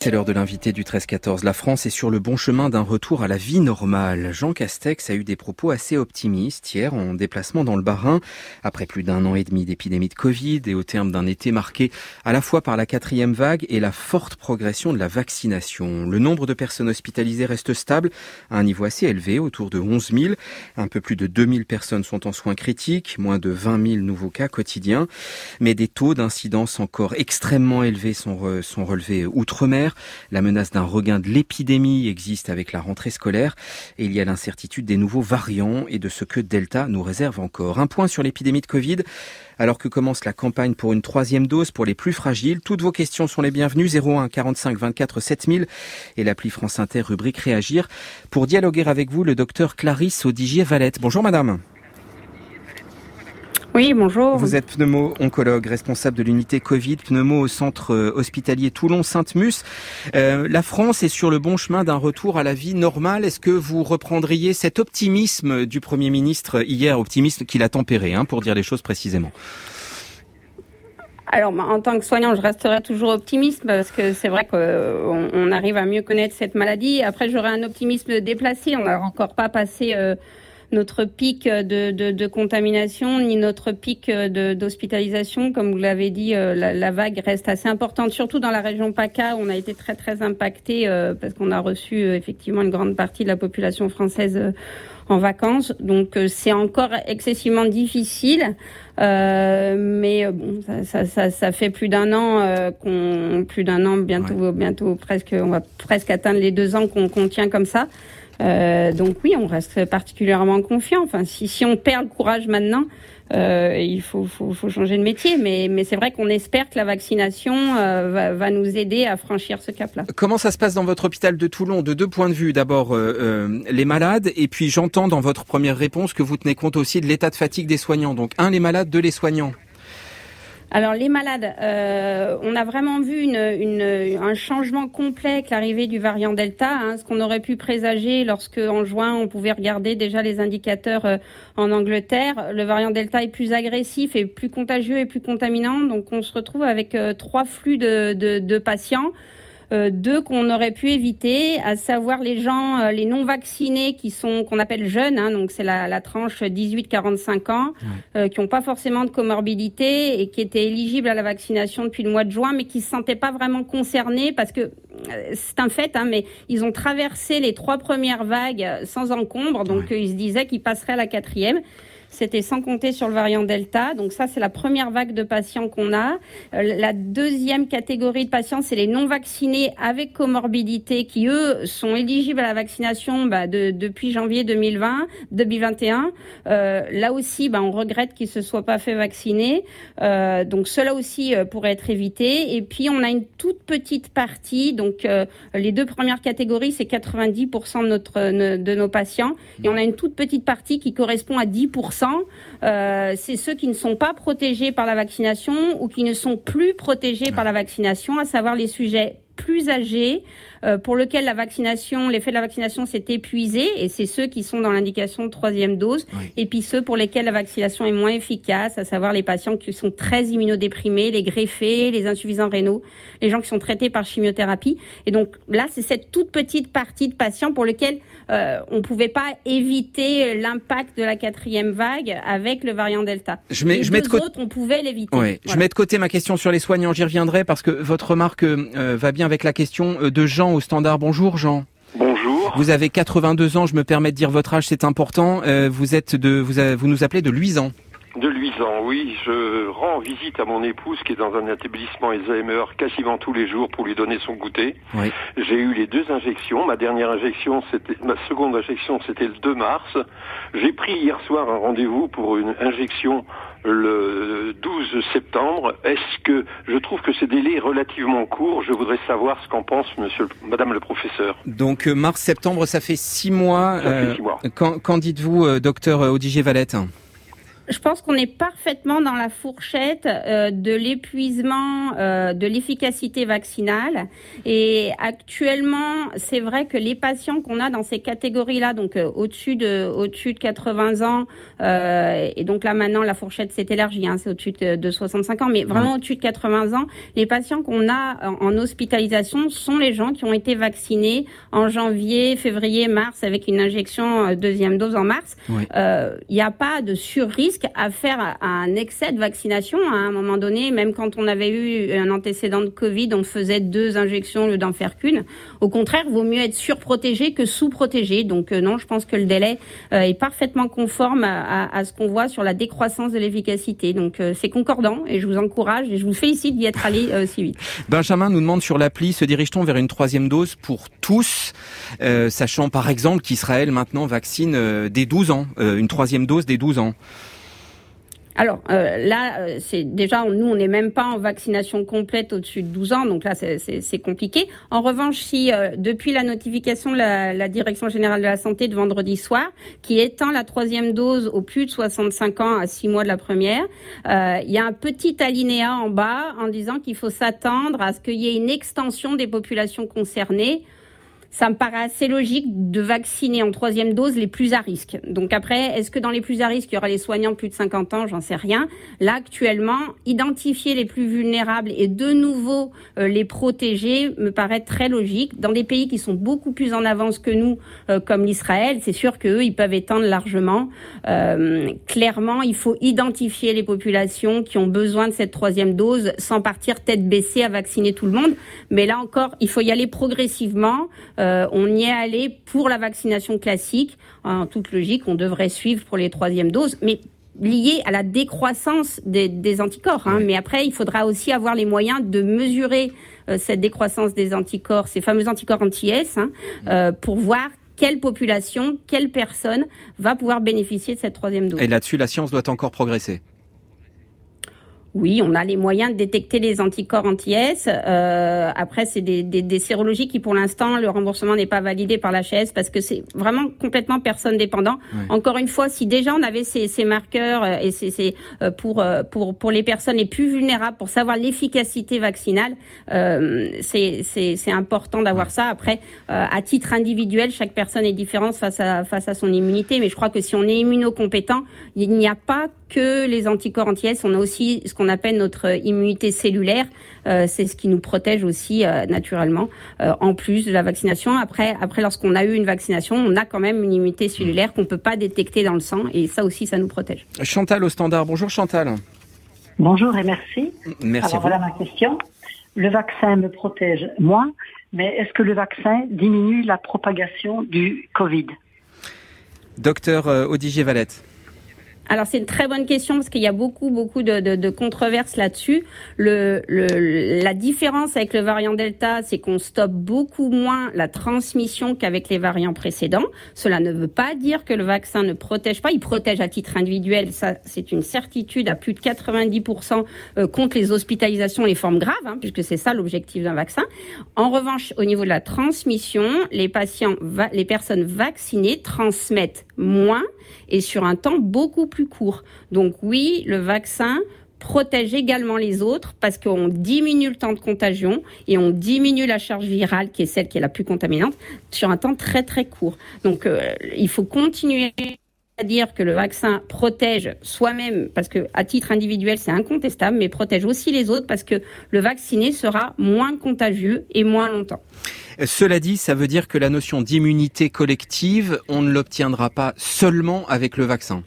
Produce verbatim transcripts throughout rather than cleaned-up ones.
C'est l'heure de l'invité du treize quatorze. La France est sur le bon chemin d'un retour à la vie normale. Jean Castex a eu des propos assez optimistes hier en déplacement dans le Bas-Rhin. Après plus d'un an et demi d'épidémie de Covid et au terme d'un été marqué à la fois par la quatrième vague et la forte progression de la vaccination. Le nombre de personnes hospitalisées reste stable à un niveau assez élevé, autour de onze mille. Un peu plus de deux mille personnes sont en soins critiques, moins de vingt mille nouveaux cas quotidiens. Mais des taux d'incidence encore extrêmement élevés sont, re, sont relevés outre-mer. La menace d'un regain de l'épidémie existe avec la rentrée scolaire et il y a l'incertitude des nouveaux variants et de ce que Delta nous réserve encore. Un point sur l'épidémie de Covid, alors que commence la campagne pour une troisième dose pour les plus fragiles. Toutes vos questions sont les bienvenues, zéro un quarante-cinq vingt-quatre sept mille et l'appli France Inter rubrique Réagir. Pour dialoguer avec vous, le docteur Clarisse Audigier-Valette. Bonjour madame. Oui, bonjour. Vous êtes pneumo-oncologue, responsable de l'unité Covid, pneumo au centre hospitalier Toulon-Sainte-Mus. Euh, la France est sur le bon chemin d'un retour à la vie normale. Est-ce que vous reprendriez cet optimisme du Premier ministre hier, optimisme qu'il a tempéré, hein, pour dire les choses précisément? Alors, en tant que soignant, je resterai toujours optimiste parce que c'est vrai qu'on on arrive à mieux connaître cette maladie. Après, j'aurai un optimisme déplacé. On n'a encore pas passé euh, notre pic de, de, de contamination ni notre pic de, d'hospitalisation. Comme vous l'avez dit, euh, la, la vague reste assez importante, surtout dans la région PACA où on a été très très impacté euh, parce qu'on a reçu euh, effectivement une grande partie de la population française euh, en vacances. Donc euh, c'est encore excessivement difficile. Euh, mais bon, ça, ça, ça, ça fait plus d'un an euh, qu'on, plus d'un an, bientôt, ouais. bientôt presque, on va presque atteindre les deux ans qu'on, qu'on tient comme ça. Euh, donc oui, on reste particulièrement confiant. Enfin, si, si on perd le courage maintenant, euh, il faut, faut, faut changer de métier. Mais, mais c'est vrai qu'on espère que la vaccination euh, va, va nous aider à franchir ce cap-là. Comment ça se passe dans votre hôpital de Toulon? De deux points de vue. D'abord, euh, euh, les malades. Et puis, j'entends dans votre première réponse que vous tenez compte aussi de l'état de fatigue des soignants. Donc, un, les malades, deux, les soignants. Alors les malades, euh, on a vraiment vu une, une, un changement complet avec l'arrivée du variant Delta, hein, ce qu'on aurait pu présager lorsque en juin on pouvait regarder déjà les indicateurs euh, en Angleterre. Le variant Delta est plus agressif et plus contagieux et plus contaminant, donc on se retrouve avec euh, trois flux de, de, de patients. Euh, deux qu'on aurait pu éviter, à savoir les gens, euh, les non vaccinés qui sont qu'on appelle jeunes, hein, donc c'est la, la tranche dix-huit quarante-cinq ans, euh, qui n'ont pas forcément de comorbidité et qui étaient éligibles à la vaccination depuis le mois de juin, mais qui se sentaient pas vraiment concernés parce que euh, c'est un fait, hein, mais ils ont traversé les trois premières vagues sans encombre, donc ouais. euh, ils se disaient qu'ils passeraient à la quatrième. C'était sans compter sur le variant Delta. Donc ça, c'est la première vague de patients qu'on a. Euh, la deuxième catégorie de patients, c'est les non-vaccinés avec comorbidité qui, eux, sont éligibles à la vaccination bah, de, depuis janvier deux mille vingt, deux mille vingt et un. Euh, là aussi, bah, on regrette qu'ils ne se soient pas fait vacciner. Euh, donc cela aussi euh, pourrait être évité. Et puis, on a une toute petite partie. Donc euh, les deux premières catégories, c'est quatre-vingt-dix pour cent de, notre, de nos patients. Et on a une toute petite partie qui correspond à dix pour cent. Euh, c'est ceux qui ne sont pas protégés par la vaccination ou qui ne sont plus protégés par la vaccination, à savoir les sujets plus âgés, euh, pour lesquels la vaccination, l'effet de la vaccination s'est épuisé, et c'est ceux qui sont dans l'indication de troisième dose, oui. Et puis ceux pour lesquels la vaccination est moins efficace, à savoir les patients qui sont très immunodéprimés, les greffés, les insuffisants rénaux, les gens qui sont traités par chimiothérapie. Et donc là, c'est cette toute petite partie de patients pour lesquels euh, on ne pouvait pas éviter l'impact de la quatrième vague avec le variant Delta. Je mets, les je deux mets de côté... autres, on pouvait l'éviter. Ouais, voilà. Je mets de côté ma question sur les soignants, j'y reviendrai parce que votre remarque euh, va bien avec la question de Jean au standard. Bonjour Jean. Bonjour. Vous avez quatre-vingt-deux ans, je me permets de dire votre âge, c'est important. Euh, vous êtes de, vous, avez, vous nous appelez de Luisan. De Luisan, oui. Je rends visite à mon épouse qui est dans un établissement Alzheimer quasiment tous les jours pour lui donner son goûter. Oui. J'ai eu les deux injections. Ma dernière injection, c'était ma seconde injection, c'était le deux mars. J'ai pris hier soir un rendez-vous pour une injection le douze septembre. Est-ce que je trouve que ce délai est relativement court? Je voudrais savoir ce qu'en pense monsieur, madame le professeur. Donc euh, mars-septembre, ça fait six mois. Ça euh, fait six mois. Qu'en, qu'en dites-vous, euh, docteur Audigier-Valette? Je pense qu'on est parfaitement dans la fourchette euh, de l'épuisement euh, de l'efficacité vaccinale. Et actuellement, c'est vrai que les patients qu'on a dans ces catégories-là, donc euh, au-dessus de au-dessus de quatre-vingts ans, euh, et donc là maintenant la fourchette s'est élargie, hein, c'est au-dessus de, de soixante-cinq ans, mais vraiment au-dessus de quatre-vingts ans, les patients qu'on a en, en hospitalisation sont les gens qui ont été vaccinés en janvier, février, mars, avec une injection euh, deuxième dose en mars. Il oui. euh, n'y a pas de sur-risque à faire un excès de vaccination. À un moment donné, même quand on avait eu un antécédent de Covid, on faisait deux injections au lieu d'en faire qu'une. Au contraire, il vaut mieux être surprotégé que sous-protégé. Donc euh, non, je pense que le délai euh, est parfaitement conforme à, à, à ce qu'on voit sur la décroissance de l'efficacité. Donc euh, c'est concordant et je vous encourage et je vous félicite d'y être allé euh, si vite. Benjamin nous demande sur l'appli, se dirige-t-on vers une troisième dose pour tous, euh, sachant par exemple qu'Israël maintenant vaccine euh, dès douze ans, euh, une troisième dose dès douze ans. Alors euh, là, euh, c'est déjà nous, on n'est même pas en vaccination complète au-dessus de douze ans, donc là c'est, c'est, c'est compliqué. En revanche, si euh, depuis la notification de la, la Direction générale de la santé de vendredi soir, qui étend la troisième dose aux plus de soixante-cinq ans à six mois de la première, euh, il y a un petit alinéa en bas en disant qu'il faut s'attendre à ce qu'il y ait une extension des populations concernées. Ça me paraît assez logique de vacciner en troisième dose les plus à risque. Donc après, est-ce que dans les plus à risque, il y aura les soignants de plus de cinquante ans ? J'en sais rien. Là, actuellement, identifier les plus vulnérables et de nouveau euh, les protéger me paraît très logique. Dans des pays qui sont beaucoup plus en avance que nous, euh, comme l'Israël, c'est sûr qu'eux, ils peuvent étendre largement. Euh, clairement, il faut identifier les populations qui ont besoin de cette troisième dose sans partir tête baissée à vacciner tout le monde. Mais là encore, il faut y aller progressivement. Euh, on y est allé pour la vaccination classique. En toute logique, on devrait suivre pour les troisièmes doses, mais lié à la décroissance des, des anticorps. Hein. Oui. Mais après, il faudra aussi avoir les moyens de mesurer euh, cette décroissance des anticorps, ces fameux anticorps anti-S, hein, euh, pour voir quelle population, quelle personne va pouvoir bénéficier de cette troisième dose. Et là-dessus, la science doit encore progresser. Oui, on a les moyens de détecter les anticorps anti-S. Euh, après, c'est des, des, des sérologies qui, pour l'instant, le remboursement n'est pas validé par l'H S parce que c'est vraiment complètement personne dépendant. Oui. Encore une fois, si déjà on avait ces, ces marqueurs et c'est, c'est pour pour pour les personnes les plus vulnérables pour savoir l'efficacité vaccinale, euh, c'est c'est c'est important d'avoir oui. ça. Après, euh, à titre individuel, chaque personne est différente face à face à son immunité, mais je crois que si on est immunocompétent, il n'y a pas que les anticorps anti-S, on a aussi ce qu'on appelle notre immunité cellulaire. Euh, c'est ce qui nous protège aussi euh, naturellement, euh, en plus de la vaccination. Après, après, lorsqu'on a eu une vaccination, on a quand même une immunité cellulaire qu'on peut pas détecter dans le sang, et ça aussi, ça nous protège. Chantal au standard. Bonjour Chantal. Bonjour et merci. Merci. Alors voilà ma question. Le vaccin me protège moi, mais est-ce que le vaccin diminue la propagation du Covid ? Docteur euh, Odigier Valette. Alors c'est une très bonne question parce qu'il y a beaucoup beaucoup de, de, de controverses là-dessus. Le, le, la différence avec le variant Delta, c'est qu'on stoppe beaucoup moins la transmission qu'avec les variants précédents. Cela ne veut pas dire que le vaccin ne protège pas. Il protège à titre individuel, ça c'est une certitude à plus de quatre-vingt-dix pour cent contre les hospitalisations et les formes graves, hein, puisque c'est ça l'objectif d'un vaccin. En revanche, au niveau de la transmission, les patients, va, les personnes vaccinées transmettent moins et sur un temps beaucoup plus court. Donc oui, le vaccin protège également les autres parce qu'on diminue le temps de contagion et on diminue la charge virale qui est celle qui est la plus contaminante sur un temps très très court. Donc euh, il faut continuer à dire que le vaccin protège soi-même parce que à titre individuel c'est incontestable, mais protège aussi les autres parce que le vacciné sera moins contagieux et moins longtemps. Cela dit, ça veut dire que la notion d'immunité collective, on ne l'obtiendra pas seulement avec le vaccin.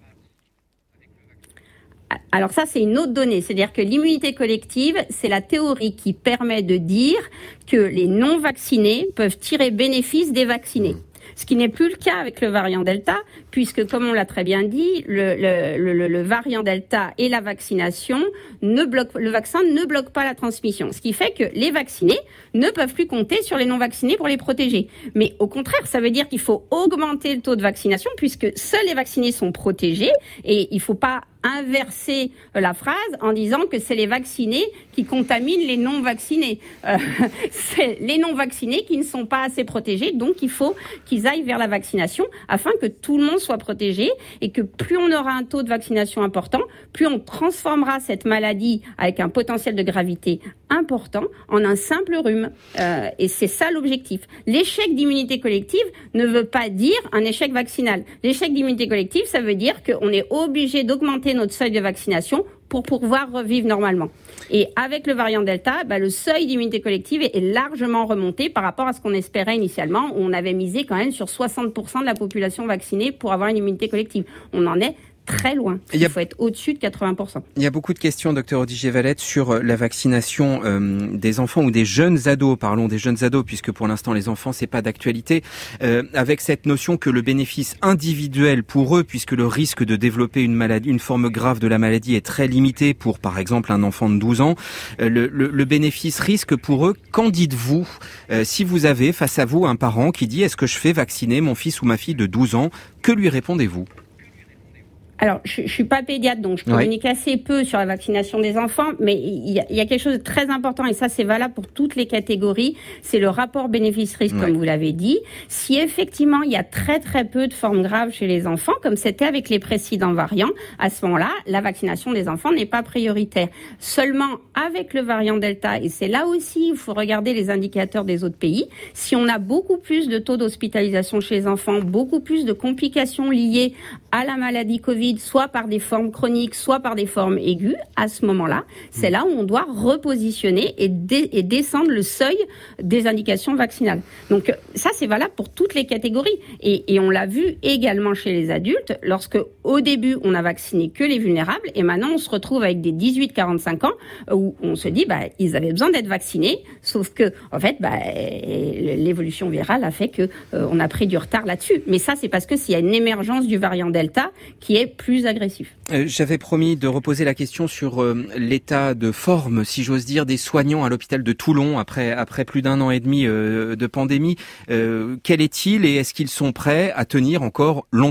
Alors ça, c'est une autre donnée. C'est-à-dire que l'immunité collective, c'est la théorie qui permet de dire que les non-vaccinés peuvent tirer bénéfice des vaccinés. Ce qui n'est plus le cas avec le variant Delta, puisque, comme on l'a très bien dit, le, le, le, le variant Delta et la vaccination ne bloquent, le vaccin ne bloque pas la transmission. Ce qui fait que les vaccinés ne peuvent plus compter sur les non-vaccinés pour les protéger. Mais au contraire, ça veut dire qu'il faut augmenter le taux de vaccination, puisque seuls les vaccinés sont protégés, et il ne faut pas inverser la phrase en disant que c'est les vaccinés qui contaminent les non-vaccinés. Euh, c'est les non-vaccinés qui ne sont pas assez protégés, donc il faut qu'ils aillent vers la vaccination afin que tout le monde soit protégé et que plus on aura un taux de vaccination important, plus on transformera cette maladie avec un potentiel de gravité important en un simple rhume. Euh, et c'est ça l'objectif. L'échec d'immunité collective ne veut pas dire un échec vaccinal. L'échec d'immunité collective, ça veut dire qu'on est obligé d'augmenter notre seuil de vaccination pour pouvoir revivre normalement. Et avec le variant Delta, bah, le seuil d'immunité collective est largement remonté par rapport à ce qu'on espérait initialement, où on avait misé quand même sur soixante pour cent de la population vaccinée pour avoir une immunité collective. On en est très loin. Il, a, il faut être au-dessus de quatre-vingts pour cent. Il y a beaucoup de questions, docteur Odigier-Valette, sur la vaccination euh, des enfants ou des jeunes ados. Parlons des jeunes ados, puisque pour l'instant, les enfants, c'est pas d'actualité. Euh, avec cette notion que le bénéfice individuel pour eux, puisque le risque de développer une maladie, une forme grave de la maladie est très limité pour, par exemple, un enfant de douze ans, euh, le, le, le bénéfice risque pour eux, qu'en dites-vous euh, si vous avez face à vous un parent qui dit « Est-ce que je fais vacciner mon fils ou ma fille de douze ans ?» Que lui répondez-vous ? Alors, je, je suis pas pédiatre, donc je communique oui. assez peu sur la vaccination des enfants, mais il y, a, il y a quelque chose de très important, et ça c'est valable pour toutes les catégories, c'est le rapport bénéfice-risque, oui. comme vous l'avez dit. Si effectivement il y a très très peu de formes graves chez les enfants, comme c'était avec les précédents variants, à ce moment-là, la vaccination des enfants n'est pas prioritaire. Seulement avec le variant Delta, et c'est là aussi, il faut regarder les indicateurs des autres pays, si on a beaucoup plus de taux d'hospitalisation chez les enfants, beaucoup plus de complications liées à la maladie Covid, soit par des formes chroniques, soit par des formes aiguës, à ce moment-là, c'est là où on doit repositionner et, dé- et descendre le seuil des indications vaccinales. Donc ça, c'est valable pour toutes les catégories. Et, et on l'a vu également chez les adultes, lorsque au début, on a vacciné que les vulnérables, et maintenant, on se retrouve avec des dix-huit à quarante-cinq ans, où on se dit, bah, ils avaient besoin d'être vaccinés, sauf que, en fait, bah, l'évolution virale a fait que euh, on a pris du retard là-dessus. Mais ça, c'est parce que s'il y a une émergence du variant Delta qui est plus agressif. Euh, j'avais promis de reposer la question sur euh, l'état de forme, si j'ose dire, des soignants à l'hôpital de Toulon après après plus d'un an et demi euh, de pandémie. Euh, quel est-il et est-ce qu'ils sont prêts à tenir encore longtemps ?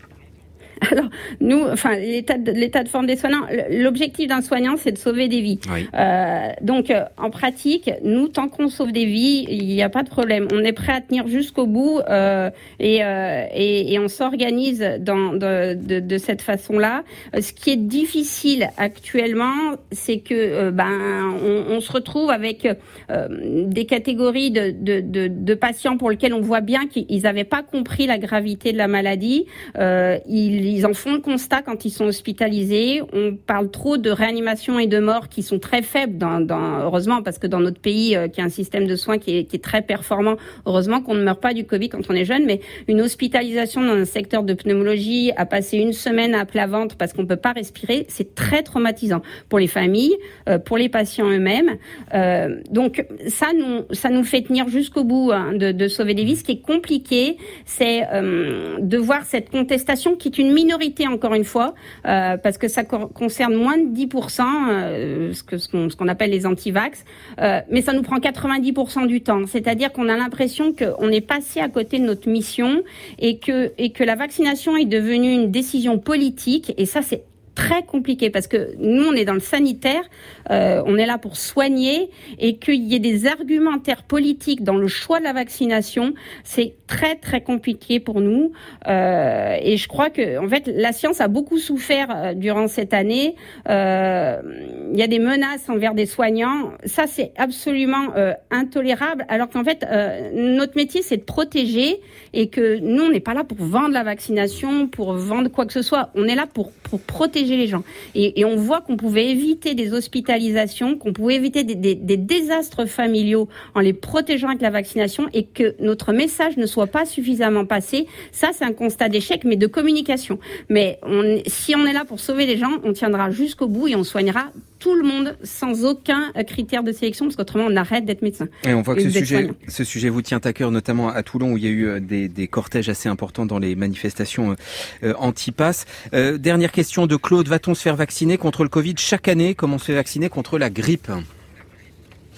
Alors, nous, enfin, l'état de, l'état de forme des soignants, l'objectif d'un soignant, c'est de sauver des vies. Oui. Euh, donc, euh, en pratique, nous, tant qu'on sauve des vies, il n'y a pas de problème. On est prêt à tenir jusqu'au bout euh, et, euh, et, et on s'organise dans, de, de, de cette façon-là. Ce qui est difficile actuellement, c'est que euh, ben, on, on se retrouve avec euh, des catégories de, de, de, de patients pour lesquels on voit bien qu'ils n'avaient pas compris la gravité de la maladie. Euh, ils Ils en font le constat quand ils sont hospitalisés. On parle trop de réanimation et de mort qui sont très faibles, dans, dans, heureusement, parce que dans notre pays, euh, qui a un système de soins qui est, qui est très performant, heureusement qu'on ne meurt pas du Covid quand on est jeune, mais une hospitalisation dans un secteur de pneumologie, à passer une semaine à plat ventre parce qu'on ne peut pas respirer, c'est très traumatisant pour les familles, euh, pour les patients eux-mêmes. Euh, donc ça nous, ça nous fait tenir jusqu'au bout hein, de, de sauver des vies. Ce qui est compliqué, c'est euh, de voir cette contestation qui est une minorité, encore une fois, euh, parce que ça co- concerne moins de dix pour cent, euh, ce, que, ce, qu'on, ce qu'on appelle les anti-vax, euh, mais ça nous prend quatre-vingt-dix pour cent du temps. C'est-à-dire qu'on a l'impression qu'on est passé à côté de notre mission et que, et que la vaccination est devenue une décision politique, et ça, c'est très compliqué parce que nous on est dans le sanitaire, euh, on est là pour soigner, et qu'il y ait des argumentaires politiques dans le choix de la vaccination, c'est très très compliqué pour nous. Euh, et je crois que en fait la science a beaucoup souffert euh, durant cette année. Euh, il y a des menaces envers des soignants, ça c'est absolument euh, intolérable. Alors qu'en fait euh, notre métier c'est de protéger, et que nous on n'est pas là pour vendre la vaccination, pour vendre quoi que ce soit. On est là pour pour protéger les gens. Et, et on voit qu'on pouvait éviter des hospitalisations, qu'on pouvait éviter des, des, des désastres familiaux en les protégeant avec la vaccination, et que notre message ne soit pas suffisamment passé. Ça, c'est un constat d'échec, mais de communication. Mais on, si on est là pour sauver les gens, on tiendra jusqu'au bout et on soignera tout le monde sans aucun critère de sélection, parce qu'autrement on arrête d'être médecin. Et on voit que ce sujet, ce sujet vous tient à cœur, notamment à Toulon où il y a eu des, des cortèges assez importants dans les manifestations euh, anti-pass. Euh, dernière question de Claude, va-t-on se faire vacciner contre le Covid chaque année comme on se fait vacciner contre la grippe ?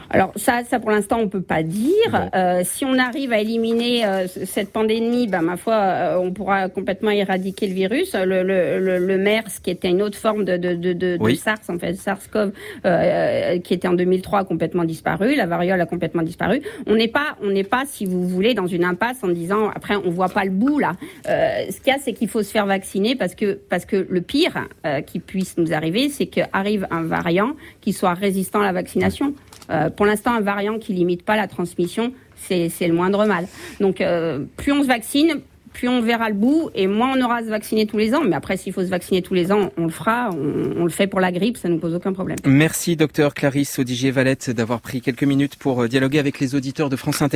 Alors ça, ça pour l'instant on peut pas dire. Bon. Euh, si on arrive à éliminer euh, cette pandémie, ben ma foi, euh, on pourra complètement éradiquer le virus. Le, le, le, le MERS, qui était une autre forme de, de, de, de, oui. de SARS, en fait, SARS-CoV, euh, qui était en deux mille trois, a complètement disparu. La variole a complètement disparu. On n'est pas, on n'est pas, si vous voulez, dans une impasse en disant après on voit pas le bout là. Euh, ce qu'il y a, c'est qu'il faut se faire vacciner parce que parce que le pire euh, qui puisse nous arriver, c'est qu'arrive un variant qui soit résistant à la vaccination. Euh, pour l'instant, un variant qui limite pas la transmission, c'est, c'est le moindre mal. Donc, euh, plus on se vaccine, plus on verra le bout, et moins on aura à se vacciner tous les ans. Mais après, s'il faut se vacciner tous les ans, on le fera. On, on le fait pour la grippe, ça nous pose aucun problème. Merci, docteur Clarisse Audigier-Valette, d'avoir pris quelques minutes pour dialoguer avec les auditeurs de France Inter.